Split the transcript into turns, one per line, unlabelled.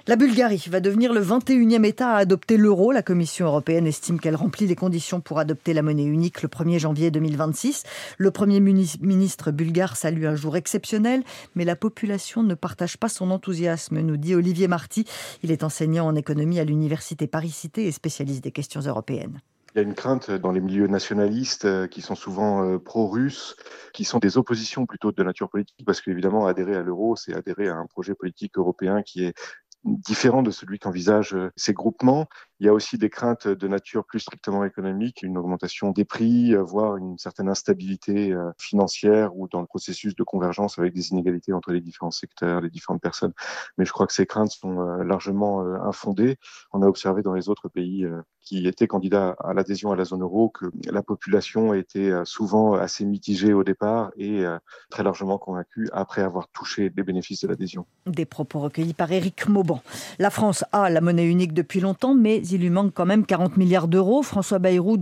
La Bulgarie va devenir le 21e État à adopter l'euro. La Commission européenne estime qu'elle remplit les conditions pour adopter la monnaie unique le 1er janvier 2026. Le Premier ministre bulgare salue un jour exceptionnel, mais la population ne partage pas son enthousiasme, nous dit Olivier Marty. Il est enseignant en économie à l'université Paris-Cité et spécialiste des questions européennes.
Il y a une crainte dans les milieux nationalistes qui sont souvent pro-russes, qui sont des oppositions plutôt de nature politique, parce qu'évidemment, adhérer à l'euro, c'est adhérer à un projet politique européen qui est différent de celui qu'envisagent ces groupements. Il y a aussi des craintes de nature plus strictement économique, une augmentation des prix, voire une certaine instabilité financière ou dans le processus de convergence avec des inégalités entre les différents secteurs, les différentes personnes. Mais je crois que ces craintes sont largement infondées. On a observé dans les autres pays qui étaient candidats à l'adhésion à la zone euro que la population était souvent assez mitigée au départ et très largement convaincue après avoir touché les bénéfices de l'adhésion.
Des propos recueillis par Éric Mauban. La France a la monnaie unique depuis longtemps, mais il lui manque quand même 40 milliards d'euros. François Bayrou